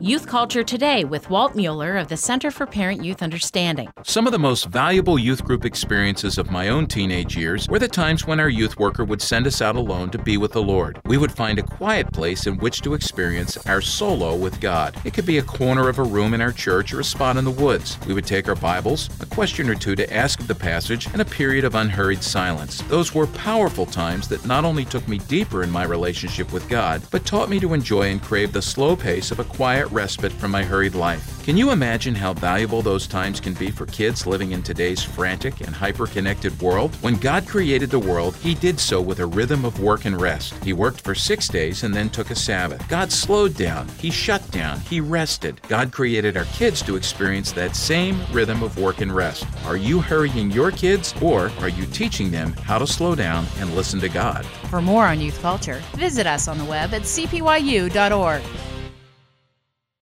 Youth Culture Today with Walt Mueller of the Center for Parent-Youth Understanding. Some of the most valuable youth group experiences of my own teenage years were the times when our youth worker would send us out alone to be with the Lord. We would find a quiet place in which to experience our solo with God. It could be a corner of a room in our church or a spot in the woods. We would take our Bibles, a question or two to ask of the passage, and a period of unhurried silence. Those were powerful times that not only took me deeper in my relationship with God, but taught me to enjoy and crave the slow pace of a quiet respite from my hurried life. Can you imagine how valuable those times can be for kids living in today's frantic and hyper-connected world? When God created the world, He did so with a rhythm of work and rest. He worked for 6 days and then took a Sabbath. God slowed down. He shut down. He rested. God created our kids to experience that same rhythm of work and rest. Are you hurrying your kids, or are you teaching them how to slow down and listen to God? For more on youth culture, visit us on the web at cpyu.org.